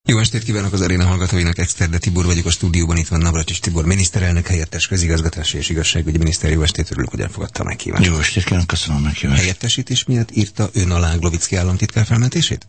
Jó estét kívánok az aréna hallgatóinak, Exterde Tibor vagyok a stúdióban, itt van Navracsics Tibor miniszterelnök helyettes, közigazgatási és igazságügyi miniszter. Jó estét, örülök, hogy elfogadta a meghívást. Jó estét kívánok, köszönöm a meghívást. Helyettesítés miatt írta ön alá Glovicki államtitkár felmentését?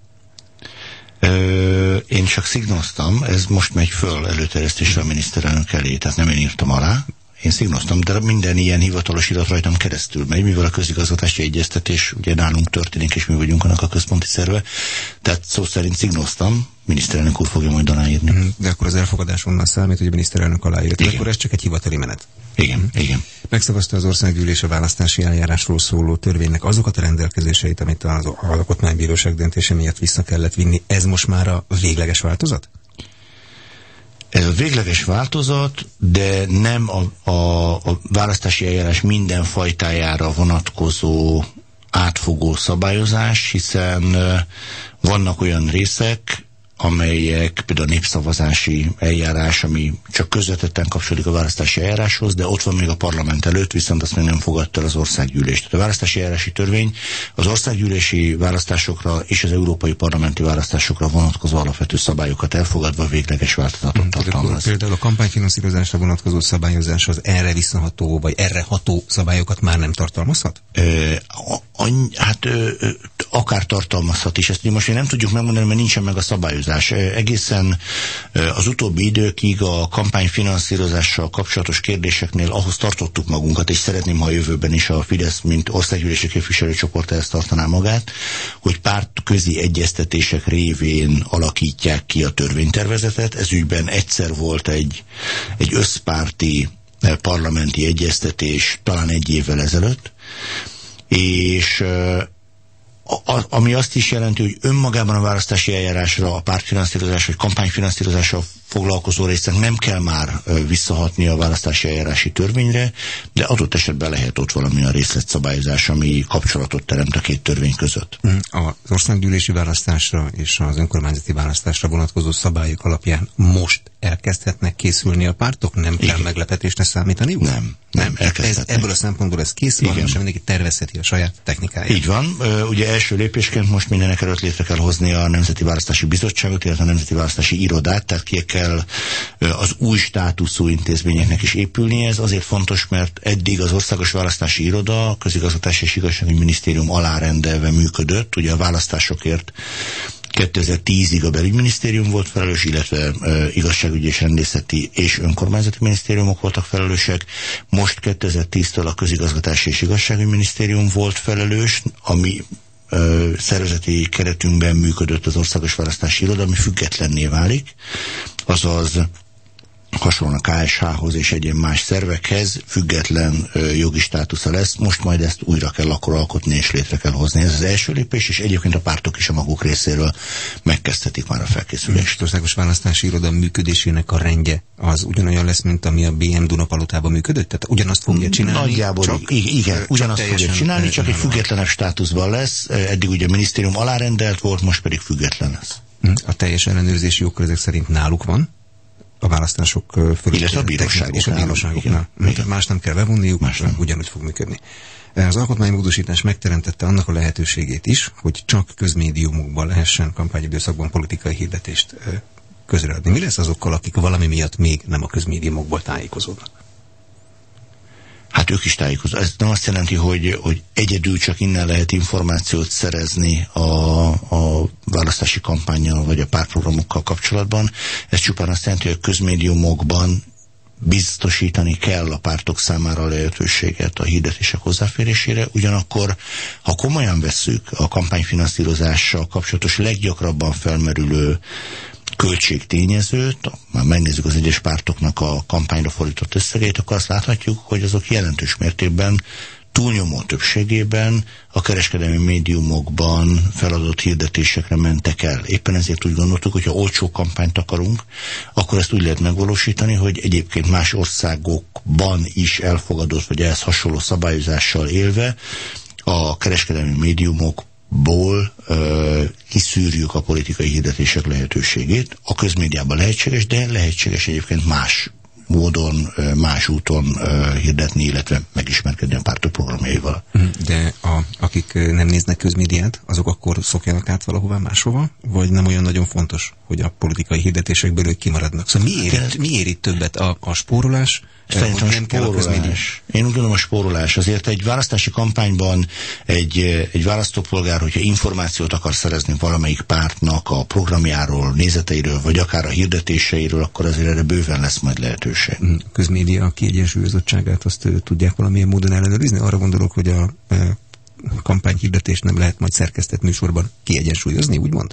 Én csak szignoztam, ez most megy föl előterjesztésre a miniszterelnök elé, tehát nem én írtam alá. Én szignoztam, de minden ilyen hivatalos irat rajtam keresztül megy, mivel a közigazgatási egyeztetés ugye nálunk történik, és mi vagyunk annak a központi szerve. Tehát szó szerint szignoztam, miniszterelnök úr fogja majd aláírni. De akkor az elfogadás onnan számít, hogy a miniszterelnök aláírta. Akkor ez csak egy hivatali menet. Igen. Megszavazta az országgyűlés a választási eljárásról szóló törvénynek azokat a rendelkezéseit, amit az alkotmánybíróság döntése miatt vissza kellett vinni. Ez most már a végleges változat? Ez a végleges változat, de nem a választási eljárás minden fajtájára vonatkozó átfogó szabályozás, hiszen vannak olyan részek, amelyek például a népszavazási eljárás, ami csak közvetetten kapcsolódik a választási eljáráshoz, de ott van még a parlament előtt, viszont azt még nem fogadta el az országgyűlés. Tehát a választási eljárási törvény az országgyűlési választásokra és az európai parlamenti választásokra vonatkozó alapvető szabályokat elfogadva végleges változatot tartalmaz. Például a kampányfinanszírozásra vonatkozó szabályozás az erre visszaható, vagy erre ható szabályokat már nem tartalmazhat? Akár tartalmazhat is. Ezt most nem tudjuk megmondani, mert nincsen meg a szabályozás. Egészen az utóbbi időkig a kampányfinanszírozással kapcsolatos kérdéseknél ahhoz tartottuk magunkat, és szeretném, ha a jövőben is a Fidesz, mint országgyűlési képviselőcsoport ehhez tartaná magát, hogy pártközi egyeztetések révén alakítják ki a törvénytervezetet. Ez ügyben egyszer volt egy összpárti parlamenti egyeztetés, talán 1 évvel ezelőtt, és ami azt is jelenti, hogy önmagában a választási eljárásra, a pártfinanszírozás vagy kampányfinanszírozással foglalkozó résznek nem kell már visszahatni a választási eljárási törvényre, de adott esetben lehet ott valamilyen részletszabályozás, ami kapcsolatot teremt a két törvény között. Az országgyűlési választásra és az önkormányzati választásra vonatkozó szabályok alapján most elkezdhetnek készülni a pártok? Nem kell meglepetésre számítaniuk? Nem, elkezdhetnek. Ebből a szempontból ez kész van, és mindenki tervezheti a saját technikáját. Így van. Ugye első lépésként most mindenek előtt létre kell hozni a Nemzeti Választási Bizottságot, illetve a Nemzeti Választási Irodát, tehát ki kell az új státuszú intézményeknek is épülnie. Ez azért fontos, mert eddig az Országos Választási Iroda, a Közigazgatási és Igazságügyi Minisztérium alárendelve működött. Ugye a választásokért 2010-ig a belügyminisztérium volt felelős, illetve igazságügyi és rendészeti és önkormányzati minisztériumok voltak felelősek. Most 2010-től a közigazgatási és igazságügyi minisztérium volt felelős, ami szervezeti keretünkben működött az Országos Választási Iroda, ami függetlenné válik, azaz hasonlóan a KSH-hoz és egyéb más szervekhez független jogi státusza lesz. Most majd ezt újra kell akkor alkotni és létre kell hozni. Ez az első lépés, és egyébként a pártok is a maguk részéről megkezdhetik már a felkészülést. Az Országos Választási Iroda működésének a rendje az ugyanolyan lesz, mint ami a BM Dunapalotában működött? Tehát ugyanazt fogja csinálni? Nagyjából igen, ugyanazt fogja csinálni, csak egy függetlenebb státuszban lesz. Eddig ugye a minisztérium alárendelt volt, most pedig független lesz. A teljes ellenőrzési jogkör ezek szerint náluk van? A választások fölött. Illetve a bíróságoknál. Más nem kell bevonniuk, ugyanúgy fog működni. Az alkotmánymódosítás megteremtette annak a lehetőségét is, hogy csak közmédiumokban lehessen kampányidőszakban politikai hirdetést közreadni. Mi lesz azokkal, akik valami miatt még nem a közmédiumokból tájékozódnak? Hát ők is tájékozódnak. Ez nem azt jelenti, hogy egyedül csak innen lehet információt szerezni a választási kampánnyal vagy a pártprogramokkal kapcsolatban. Ez csupán azt jelenti, hogy a közmédiumokban biztosítani kell a pártok számára a lehetőséget a hirdetések hozzáférésére. Ugyanakkor, ha komolyan vesszük a kampányfinanszírozással kapcsolatos leggyakrabban felmerülő költségtényezőt, már megnézzük az egyes pártoknak a kampányra fordított összegét, akkor azt láthatjuk, hogy azok jelentős mértékben, túlnyomó többségében a kereskedelmi médiumokban feladott hirdetésekre mentek el. Éppen ezért úgy gondoltuk, hogy ha olcsó kampányt akarunk, akkor ezt úgy lehet megvalósítani, hogy egyébként más országokban is elfogadott, vagy ehhez hasonló szabályozással élve a kereskedelmi médiumokból kiszűrjük a politikai hirdetések lehetőségét. A közmédiában lehetséges, de lehetséges egyébként más módon, más úton hirdetni, illetve megismerkedni a pártok programjaival. De akik nem néznek közmédiát, azok akkor szokjanak át valahová máshova? Vagy nem olyan nagyon fontos, hogy a politikai hirdetésekből ők kimaradnak? Szóval mi ér itt többet? A spórolás? Szerintem a spórolás. Én úgy gondolom, a spórolás. Azért egy választási kampányban egy választópolgár, hogyha információt akar szerezni valamelyik pártnak a programjáról, nézeteiről, vagy akár a hirdetéseiről, akkor azért erre bőven lesz majd lehetőség. A közmédia kiegyensúlyozottságát azt tudják valamilyen módon ellenőrizni? Arra gondolok, hogy a kampányhirdetést nem lehet majd szerkesztett műsorban kiegyensúlyozni, úgymond?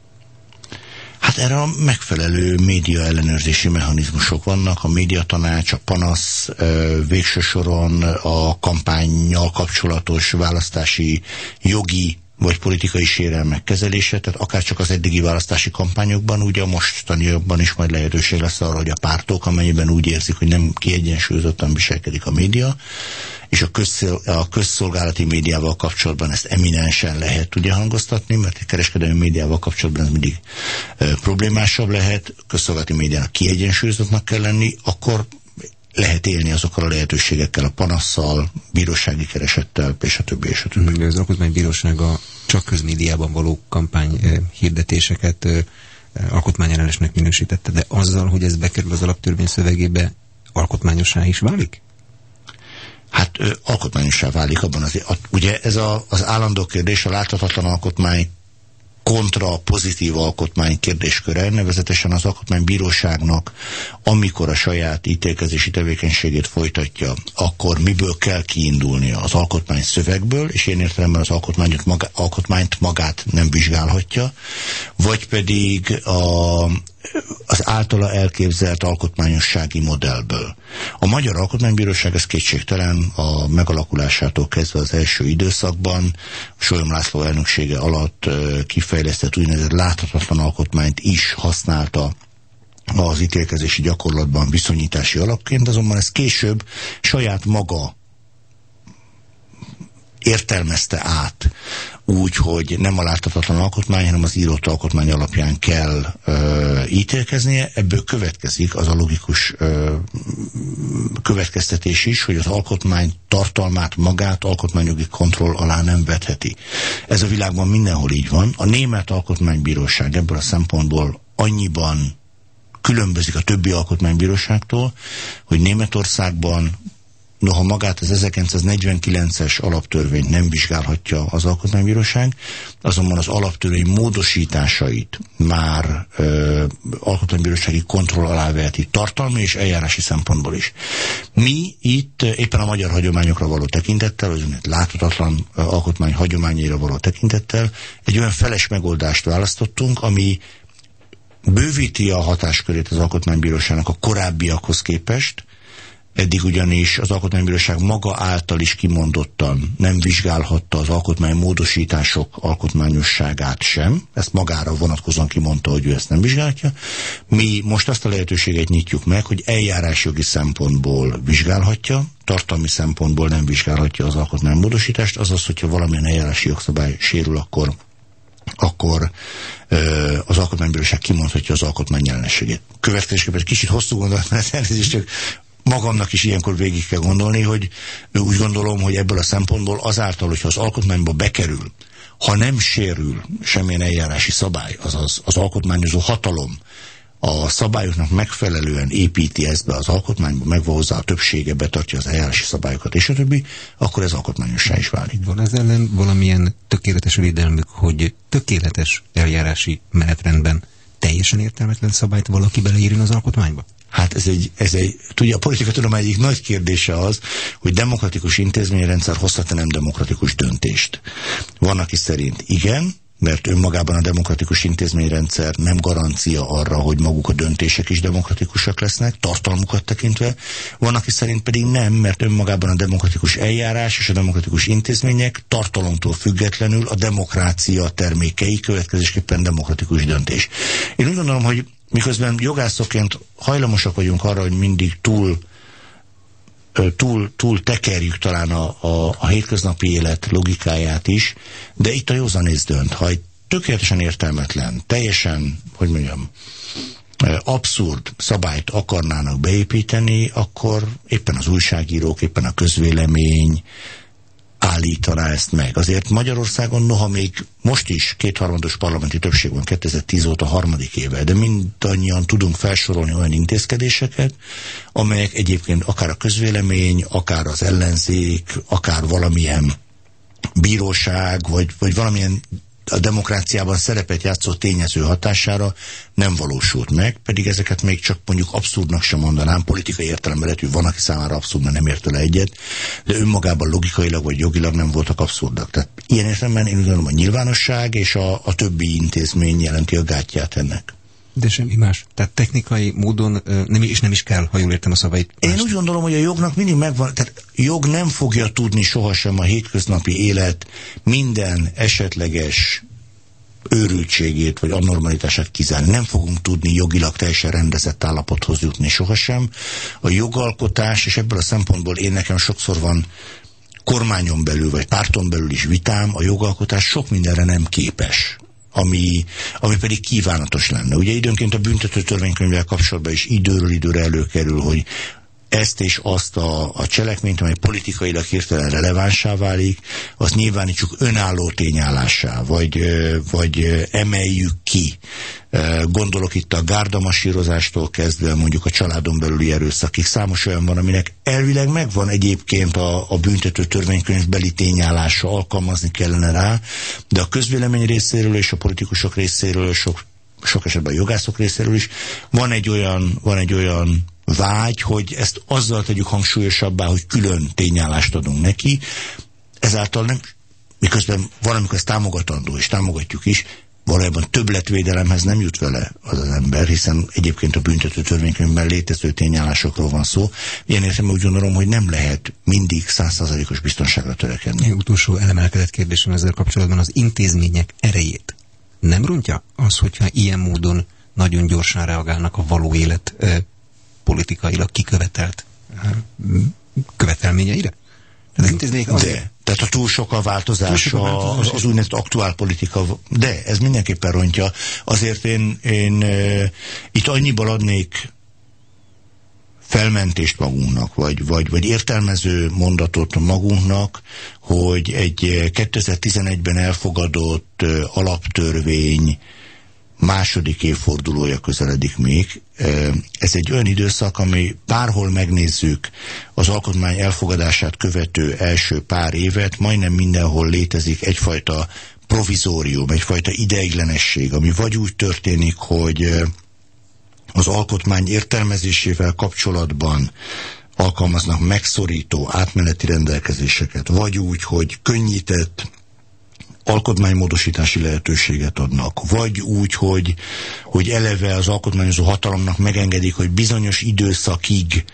Hát erre a megfelelő média ellenőrzési mechanizmusok vannak, a médiatanács, a panasz, végső soron a kampánnyal kapcsolatos választási jogi vagy politikai sérelmek kezelése, tehát akár csak az eddigi választási kampányokban, ugye a mostaniakban is majd lehetőség lesz arra, hogy a pártok, amennyiben úgy érzik, hogy nem kiegyensúlyozottan viselkedik a média, és a közszolgálati médiával kapcsolatban ezt eminensen lehet ugye hangoztatni, mert a kereskedelmi médiával kapcsolatban ez mindig problémásabb lehet, közszolgálati médiának kiegyensúlyozottnak kell lenni, akkor lehet élni azokkal a lehetőségekkel, a panasszal, bírósági keresettel, és a többi, és a többi. Az alkotmánybírósága csak közmédiában való kampányhirdetéseket alkotmányellenesnek minősítette, de azzal, hogy ez bekerül az alaptörvény szövegébe, alkotmányossá is válik? Hát alkotmányossá válik abban ugye ez az állandó kérdés, a láthatatlan alkotmány kontra pozitív alkotmány kérdésköre, nevezetesen az alkotmánybíróságnak, amikor a saját ítélkezési tevékenységét folytatja, akkor miből kell kiindulnia? Az alkotmány szövegből, és én értelemben az alkotmányt magát nem vizsgálhatja, vagy pedig az általa elképzelt alkotmányossági modellből. A Magyar Alkotmánybíróság, ez kétségtelen, a megalakulásától kezdve az első időszakban Sólyom László elnöksége alatt kifejlesztett úgynevezett láthatatlan alkotmányt is használta az ítélkezési gyakorlatban viszonyítási alapként, azonban ez később saját maga értelmezte át úgy, hogy nem a láthatatlan alkotmány, hanem az írott alkotmány alapján kell ítélkeznie. Ebből következik az a logikus következtetés is, hogy az alkotmány tartalmát magát alkotmányjogi kontroll alá nem vetheti. Ez a világban mindenhol így van. A Német Alkotmánybíróság ebből a szempontból annyiban különbözik a többi alkotmánybíróságtól, hogy Németországban noha magát az 1949-es alaptörvényt nem vizsgálhatja az alkotmánybíróság, azonban az alaptörvény módosításait már alkotmánybírósági kontroll alá veheti tartalmi és eljárási szempontból is. Mi itt éppen a magyar hagyományokra való tekintettel, az láthatatlan alkotmány hagyományaira való tekintettel egy olyan feles megoldást választottunk, ami bővíti a hatáskörét az alkotmánybíróságnak a korábbiakhoz képest. Eddig ugyanis az Alkotmánybíróság maga által is kimondottan nem vizsgálhatta az alkotmánymódosítások alkotmányosságát sem. Ezt magára vonatkozóan kimondta, hogy ő ezt nem vizsgálhatja. Mi most azt a lehetőséget nyitjuk meg, hogy eljárásjogi szempontból vizsgálhatja, tartalmi szempontból nem vizsgálhatja az alkotmánymódosítást, azaz, hogyha valamilyen eljárási jogszabály sérül, akkor az Alkotmánybíróság kimondhatja az alkotmány ellenességét. Következésképpen kicsit hosszú gondolat, elnézést, csak magamnak is ilyenkor végig kell gondolni, hogy úgy gondolom, hogy ebből a szempontból azáltal, hogyha az alkotmányba bekerül, ha nem sérül semmilyen eljárási szabály, azaz az alkotmányozó hatalom a szabályoknak megfelelően építi ezt be az alkotmányba, megvan hozzá a többsége, betartja az eljárási szabályokat és a többi, akkor ez alkotmányossá is válik. Van ez ellen valamilyen tökéletes védelmük, hogy tökéletes eljárási menetrendben teljesen értelmetlen szabályt valaki beleírjon az alkotmányba? Hát tudja, a politikatudomány egyik nagy kérdése az, hogy demokratikus intézményrendszer hozhat-e nem demokratikus döntést. Van, aki szerint igen, mert önmagában a demokratikus intézményrendszer nem garancia arra, hogy maguk a döntések is demokratikusak lesznek, tartalmukat tekintve. Van, aki szerint pedig nem, mert önmagában a demokratikus eljárás és a demokratikus intézmények tartalomtól függetlenül a demokrácia termékei, következésképpen demokratikus döntés. Én úgy gondolom, hogy miközben jogászokként hajlamosak vagyunk arra, hogy mindig túl tekerjük talán a hétköznapi élet logikáját is, de itt a józanész dönt. Ha egy tökéletesen értelmetlen, teljesen, abszurd szabályt akarnának beépíteni, akkor éppen az újságírók, éppen a közvélemény állítaná ezt meg. Azért Magyarországon, noha még most is 2/3 parlamenti többség van 2010 óta 3. éve, de mindannyian tudunk felsorolni olyan intézkedéseket, amelyek egyébként akár a közvélemény, akár az ellenzék, akár valamilyen bíróság, vagy valamilyen a demokráciában szerepet játszó tényező hatására nem valósult meg, pedig ezeket még csak mondjuk abszurdnak sem mondanám, politikai értelemben lehet, hogy van, aki számára abszurd, mert nem ért el egyet, de önmagában logikailag vagy jogilag nem voltak abszurdak. Tehát ilyen értelemben én úgy gondolom, a nyilvánosság és a többi intézmény jelenti a gátját ennek. De semmi más. Tehát technikai módon nem is kell, ha jól értem a szavait. Én úgy gondolom, hogy a jognak mindig megvan, tehát jog nem fogja tudni sohasem a hétköznapi élet minden esetleges őrültségét vagy anormalitását kizárni. Nem fogunk tudni jogilag teljesen rendezett állapothoz jutni sohasem. A jogalkotás, és ebből a szempontból nekem sokszor van kormányon belül vagy párton belül is vitám, a jogalkotás sok mindenre nem képes. Ami pedig kívánatos lenne. Ugye időnként a büntető törvénykönyvvel kapcsolatban is időről időre előkerül, hogy ezt és azt a cselekményt, amely politikailag hirtelen relevánsá válik, azt nyilvánítsuk önálló tényállássá, vagy emeljük ki. Gondolok itt a gárdamasírozástól kezdve mondjuk a családon belüli erőszakig. Számos olyan van, aminek elvileg megvan egyébként a büntető törvénykönyvbeli tényállása, alkalmazni kellene rá, de a közvélemény részéről és a politikusok részéről, sok esetben a jogászok részéről is van egy olyan vágy, hogy ezt azzal tegyük hangsúlyosabbá, hogy külön tényállást adunk neki. Ezáltal nem, miközben valamikor ez támogatandó, és támogatjuk is, valójában többletvédelemhez nem jut vele az ember, hiszen egyébként a büntető törvénykönyvben létező tényállásokról van szó. Ilyen értelemben úgy gondolom, hogy nem lehet mindig 100%-os biztonságra törekedni. Utolsó elemelkedett kérdésem ezzel kapcsolatban, az intézmények erejét nem rontja az, hogyha ilyen módon nagyon gyorsan reagálnak a való élet politikailag kikövetelt követelményeire? Tehát ha túl sok a változás, az úgynevezett aktuál politika, de ez mindenképpen rontja. Azért én itt annyiból adnék felmentést magunknak, vagy értelmező mondatot magunknak, hogy egy 2011-ben elfogadott alaptörvény második évfordulója közeledik még. Ez egy olyan időszak, ami bárhol megnézzük az alkotmány elfogadását követő első pár évet, majdnem mindenhol létezik egyfajta provizórium, egyfajta ideiglenesség, ami vagy úgy történik, hogy az alkotmány értelmezésével kapcsolatban alkalmaznak megszorító átmeneti rendelkezéseket, vagy úgy, hogy könnyített alkotmánymódosítási lehetőséget adnak, vagy úgy, hogy eleve az alkotmányozó hatalomnak megengedik, hogy bizonyos időszakig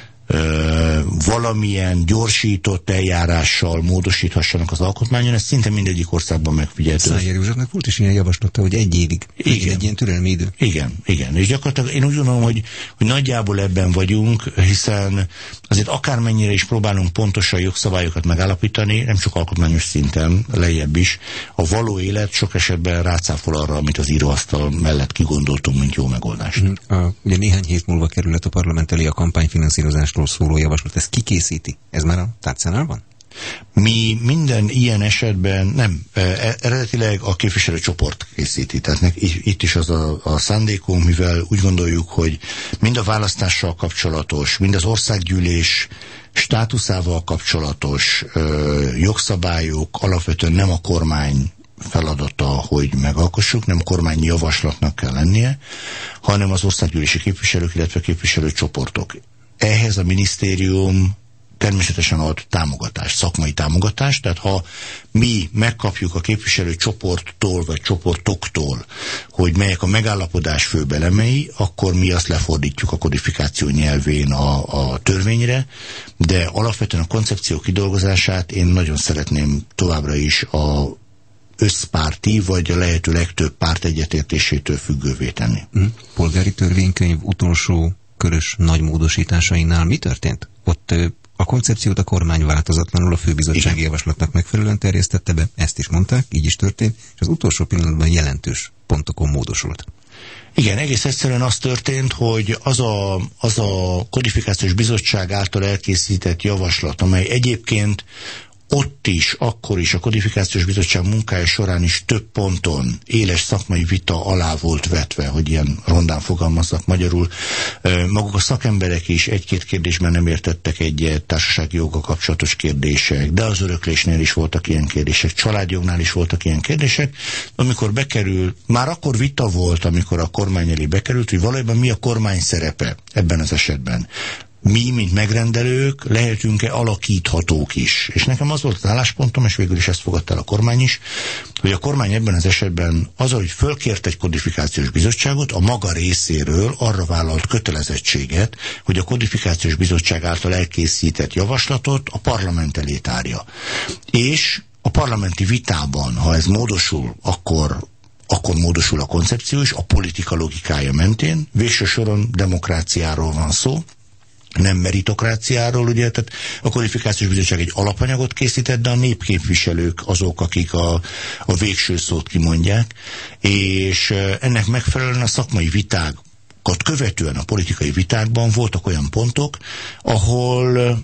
valamilyen gyorsított eljárással módosíthassanak az alkotmányon, ez szinte mindegyik országban megfigyelhető. Szájer Józsefnek volt is ilyen javaslata, hogy egy évig. Igen. Egy ilyen türelmi idő. Igen. És gyakorlatilag én úgy gondolom, hogy nagyjából ebben vagyunk, hiszen azért akármennyire is próbálunk pontosan jogszabályokat megállapítani, nem csak alkotmányos szinten, lejjebb is, a való élet sok esetben rácáfol arra, amit az íróasztal mellett kigondoltunk, mint jó megoldást. Ugye néhány hét múlva kerülhet a parlament elé a kampányfinanszírozásról szóló javaslat. Ez ki készíti? Ez már a tárcánál van? Mi minden ilyen esetben nem. Eredetileg a képviselőcsoport készíti. Tehát itt is az a szándékunk, mivel úgy gondoljuk, hogy mind a választással kapcsolatos, mind az országgyűlés státuszával kapcsolatos jogszabályok alapvetően nem a kormány feladata, hogy megalkossuk, nem kormányi javaslatnak kell lennie, hanem az országgyűlési képviselők, illetve képviselőcsoportok. Ehhez a minisztérium természetesen ad támogatást, szakmai támogatást, tehát ha mi megkapjuk a képviselőcsoporttól vagy csoportoktól, hogy melyek a megállapodás főbb elemei, akkor mi azt lefordítjuk a kodifikáció nyelvén a törvényre, de alapvetően a koncepció kidolgozását én nagyon szeretném továbbra is a összpárti, vagy a lehető legtöbb párt egyetértésétől függővé tenni. Polgári törvénykönyv utolsó körös nagy módosításainál mi történt? Ott a koncepciót a kormány változatlanul a főbizottsági javaslatnak megfelelően terjesztette be, ezt is mondták, így is történt, és az utolsó pillanatban jelentős pontokon módosult. Igen, egész egyszerűen az történt, hogy az a kodifikációs bizottság által elkészített javaslat, amely egyébként ott is, akkor is a kodifikációs bizottság munkája során is több ponton éles szakmai vita alá volt vetve, hogy ilyen rondán fogalmazzak magyarul. Maguk a szakemberek is egy-két kérdésben nem értettek egyet, társasági joga kapcsolatos kérdések, de az öröklésnél is voltak ilyen kérdések, családjognál is voltak ilyen kérdések. Amikor bekerül, már akkor vita volt, amikor a kormány elé bekerült, hogy valójában mi a kormány szerepe ebben az esetben. Mi, mint megrendelők, lehetünk-e alakíthatók is. És nekem az volt az álláspontom, és végül is ezt fogadta el a kormány is, hogy a kormány ebben az esetben azzal, hogy fölkért egy kodifikációs bizottságot, a maga részéről arra vállalt kötelezettséget, hogy a kodifikációs bizottság által elkészített javaslatot a parlament elé tárja. És a parlamenti vitában, ha ez módosul, akkor módosul a koncepció is, a politika logikája mentén. Végső soron demokráciáról van szó, nem meritokráciáról, ugye, tehát a kodifikációs bizottság egy alapanyagot készített, de a népképviselők azok, akik a végső szót kimondják, és ennek megfelelően a szakmai vitákat követően a politikai vitákban voltak olyan pontok, ahol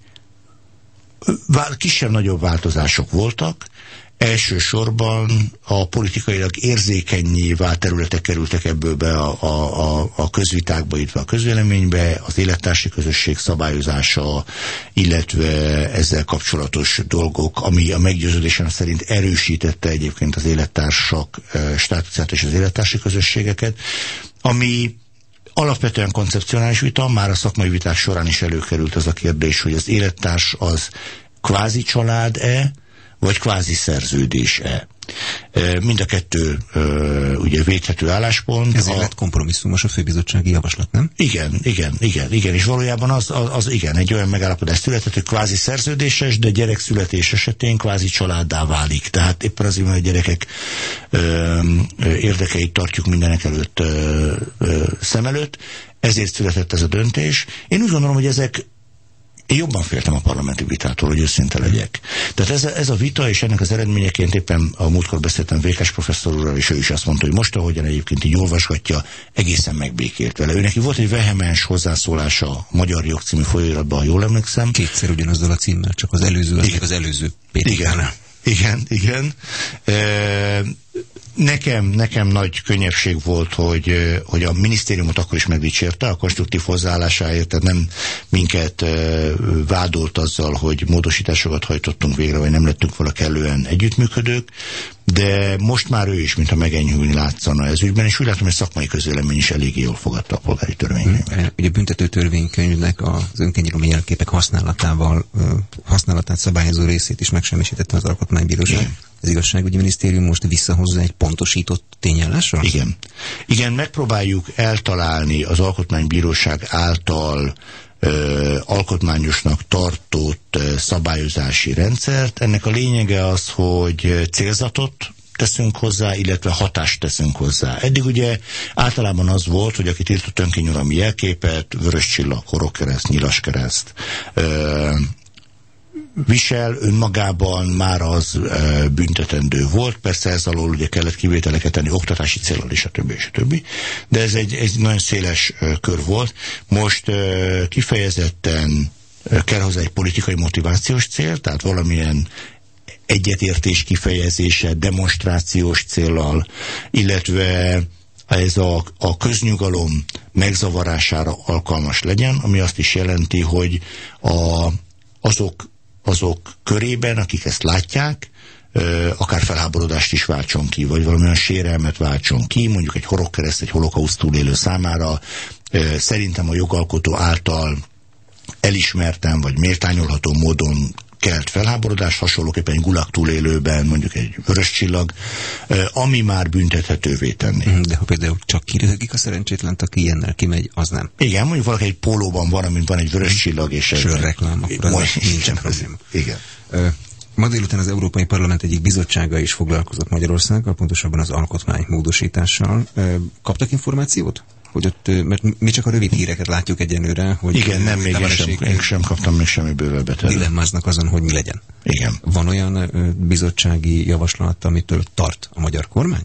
kisebb-nagyobb változások voltak. Elsősorban a politikailag érzékennyé vált területek kerültek ebből be a közvitákba, illetve a közvéleménybe, az élettársi közösség szabályozása, illetve ezzel kapcsolatos dolgok, ami a meggyőződésem szerint erősítette egyébként az élettársak státuszát és az élettársi közösségeket, ami alapvetően koncepcionális vita, már a szakmai viták során is előkerült az a kérdés, hogy az élettárs az kvázi család-e, vagy kvázi szerződés-e. Mind a kettő ugye védhető álláspont. Ezért lett kompromisszumos a főbizottsági javaslat, nem? Igen, és valójában az igen, egy olyan megállapodás született, hogy kvázi szerződéses, de gyerekszületés esetén kvázi családdá válik. Tehát éppen azért, hogy a gyerekek érdekeit tartjuk mindenek előtt szem előtt, ezért született ez a döntés. Én úgy gondolom, hogy én jobban féltem a parlamenti vitától, hogy őszinte legyek. Tehát ez a vita, és ennek az eredményeként éppen a múltkor beszéltem Vékes professzor úrral, és ő is azt mondta, hogy most, ahogyan egyébként így olvasgatja, egészen megbékélt vele. Neki volt egy vehemens hozzászólása a Magyar Jog című folyóiratban, ha jól emlékszem. Kétszer ugyanazzal a címmel, csak az előző, az még az előző PTK-nál. Igen. Nekem nagy könnyebbség volt, hogy a minisztériumot akkor is megdicsérte a konstruktív hozzáállásáért, tehát nem minket vádolt azzal, hogy módosításokat hajtottunk végre, vagy nem lettünk volna kellően együttműködők, de most már ő is, mintha megenyhülni látszana ez ügyben, és úgy látom, hogy a szakmai közvélemény is eléggé jól fogadta a polgári törvénykönyvet. Ugye a büntető törvénykönyvnek az önkényuralmi jelképek használatát szabályozó részét is megsemmisítette az Alkotmánybíróság. Igen. Az igazságügyi minisztérium most visszahozza egy pontosított tényállással? Igen, megpróbáljuk eltalálni az Alkotmánybíróság által alkotmányosnak tartott szabályozási rendszert. Ennek a lényege az, hogy célzatot teszünk hozzá, illetve hatást teszünk hozzá. Eddig ugye általában az volt, hogy aki tiltott önkényuralmi jelképet, vörös csillag, horogkereszt, nyilaskereszt visel, önmagában már az büntetendő volt. Persze ez alól ugye kellett kivételeket tenni, oktatási céllal és a többi. De ez egy nagyon széles kör volt. Most kifejezetten kell hozzá egy politikai motivációs cél, tehát valamilyen egyetértés kifejezése, demonstrációs céllal, illetve ez a köznyugalom megzavarására alkalmas legyen, ami azt is jelenti, hogy azok körében, akik ezt látják, akár felháborodást is váltson ki, vagy valamilyen sérelmet váltson ki, mondjuk egy horogkereszt, egy holokauszt túlélő számára, szerintem a jogalkotó által elismerten, vagy méltányolható módon kelt felháborodás, hasonlóképpen egy gulag túlélőben, mondjuk egy vörös csillag, ami már büntethetővé tenni. De ha például csak kiröhögik a szerencsétlent, aki ilyennel kimegy, az nem. Igen, mondjuk valaki egy pólóban van, amin van egy vörös csillag, és sörreklám, akkor az nincsen probléma. Igen. Ma délután az Európai Parlament egyik bizottsága is foglalkozott Magyarországgal, pontosabban az alkotmánymódosítással. Kaptak információt? Hogy ott, mert mi csak a rövid híreket látjuk egyenlőre, hogy... Igen, nem, még én sem kaptam még semmi bővebbet. Dilemmáznak azon, hogy mi legyen. Igen. Van olyan bizottsági javaslat, amitől tart a magyar kormány?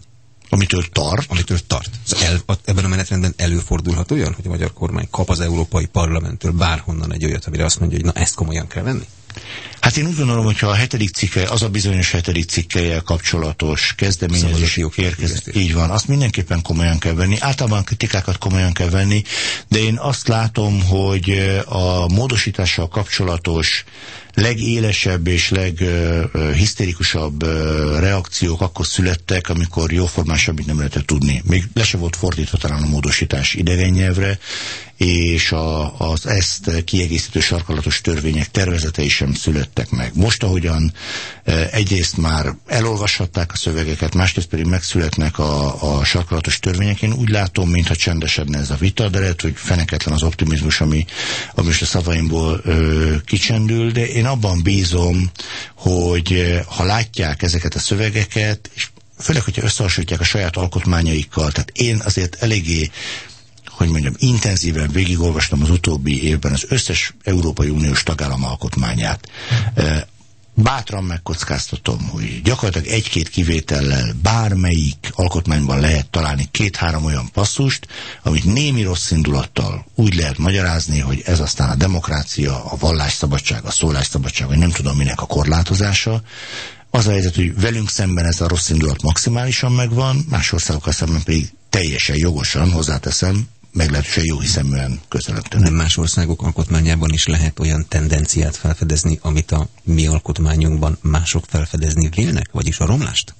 Amitől tart? Amitől tart. Ebben a menetrendben előfordulhat olyan, hogy a magyar kormány kap az Európai Parlamenttől bárhonnan egy olyat, amire azt mondja, hogy na ezt komolyan kell venni? Hát én úgy gondolom, hogyha a 7. cikke, az a bizonyos 7. cikkellyel kapcsolatos kezdeményezés érkezik, így van, azt mindenképpen komolyan kell venni, általában kritikákat komolyan kell venni, de én azt látom, hogy a módosítással kapcsolatos legélesebb és leghisztérikusabb reakciók akkor születtek, amikor jóformán semmit nem lehetett tudni. Még le se volt fordítva talán a módosítás idegen nyelvre, és az ezt kiegészítő sarkalatos törvények tervezetei sem születtek meg. Most, ahogyan egyrészt már elolvashatták a szövegeket, másrészt pedig megszületnek a sarkalatos törvények, én úgy látom, mintha csendesedne ez a vita, de lehet, hogy feneketlen az optimizmus, ami most a szavaimból kicsendül, de én abban bízom, hogy ha látják ezeket a szövegeket, és főleg, hogyha összehasonlítják a saját alkotmányaikkal, tehát én azért eléggé, hogy mondjam, intenzíven végigolvastam az utóbbi évben az összes Európai Uniós tagállam alkotmányát. Bátran megkockáztatom, hogy gyakorlatilag egy-két kivétellel bármelyik alkotmányban lehet találni 2-3 olyan passzust, amit némi rossz indulattal úgy lehet magyarázni, hogy ez aztán a demokrácia, a vallásszabadság, a szólásszabadság, vagy nem tudom minek a korlátozása. Az a helyzet, hogy velünk szemben ez a rossz indulat maximálisan megvan, más országokkal szemben pedig teljesen jogosan, hozzáteszem, meglehetősen jó hiszeműen közelöttenek. De más országok alkotmányában is lehet olyan tendenciát felfedezni, amit a mi alkotmányunkban mások felfedezni vélnek, vagyis a romlást?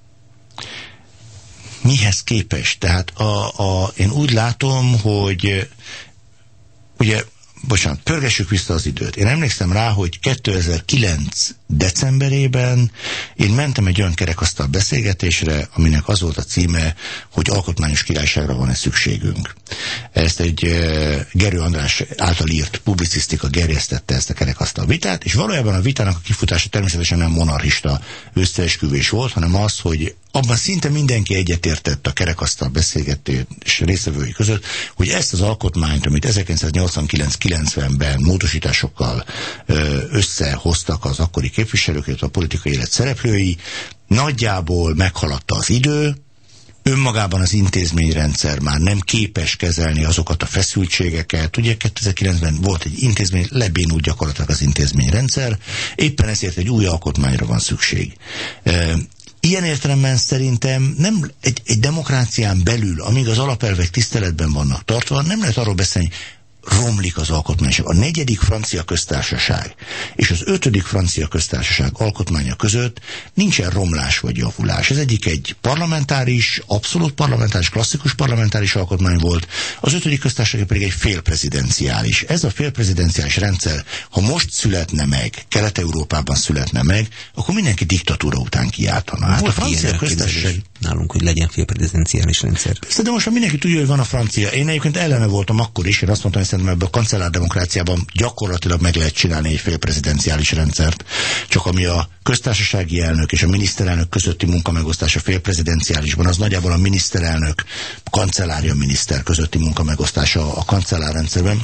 Mihez képest? Tehát én úgy látom, hogy ugye, bocsánat, pörgessük vissza az időt. Én emlékszem rá, hogy 2009 decemberében én mentem egy olyan kerekasztal beszélgetésre, aminek az volt a címe, hogy alkotmányos királyságra van-e szükségünk. Ezt egy Gerő András által írt publicisztika gerjesztette ezt a kerekasztal vitát, és valójában a vitának a kifutása természetesen nem monarchista összeesküvés volt, hanem az, hogy abban szinte mindenki egyetértett a kerekasztal beszélgetés résztvevői között, hogy ezt az alkotmányt, amit 1989-90-ben módosításokkal összehoztak az akkori képviselők, a politikai élet szereplői, nagyjából meghaladta az idő, önmagában az intézményrendszer már nem képes kezelni azokat a feszültségeket. Ugye 2009-ben volt egy intézmény, lebénult gyakorlatilag az intézményrendszer, éppen ezért egy új alkotmányra van szükség. Ilyen értelemben szerintem nem egy demokrácián belül, amíg az alapelvek tiszteletben vannak tartva, nem lehet arról beszélni, romlik az alkotmányság. A 4. francia köztársaság és az 5. francia köztársaság alkotmánya között nincsen romlás vagy javulás. Ez egyik egy parlamentáris, abszolút parlamentáris, klasszikus parlamentáris alkotmány volt, az 5. köztársaság pedig egy félprezidenciális. Ez a félprezidenciális rendszer, ha most születne meg, Kelet-Európában születne meg, akkor mindenki diktatúra után kiáltana. Hát a francia köztársaság nálunk, hogy legyen félprezidenciális rendszer. Persze, de most már mindenki tudja, hogy van a francia. Én egyébként ellene voltam akkor is, én azt mondtam, hogy szerintem ebben a kancellárdemokráciában gyakorlatilag meg lehet csinálni egy félprezidenciális rendszert. Csak ami a köztársasági elnök és a miniszterelnök közötti munkamegosztás a félprezidenciálisban, az nagyjából a miniszterelnök, kancellária miniszter közötti munkamegosztása a kancellárrendszerben.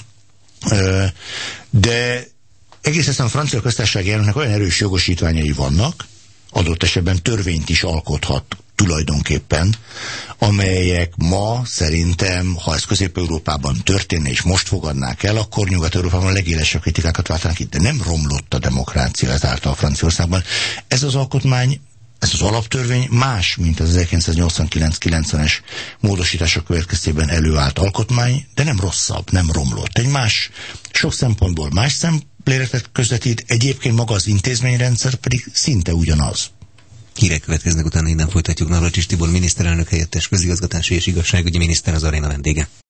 De egész egyszerűen a francia köztársasági elnöknek olyan erős jogosítványai vannak, adott esetben törvényt is alkothat tulajdonképpen, amelyek ma szerintem, ha ez Közép-Európában történne és most fogadnák el, akkor Nyugat-Európában a legélesebb kritikákat váltanak itt, de nem romlott a demokrácia ezáltal a Franciaországban. Ez az alkotmány, ez az alaptörvény más, mint az 1989-90-es módosítások következtében előállt alkotmány, de nem rosszabb, nem romlott. Egy más, sok szempontból más szemléletet közvetít, egyébként maga az intézményrendszer pedig szinte ugyanaz. Hírek következnek, utána innen folytatjuk. Navracsics Tibor miniszterelnök helyettes, közigazgatási és igazságügyi miniszter, az Aréna vendége.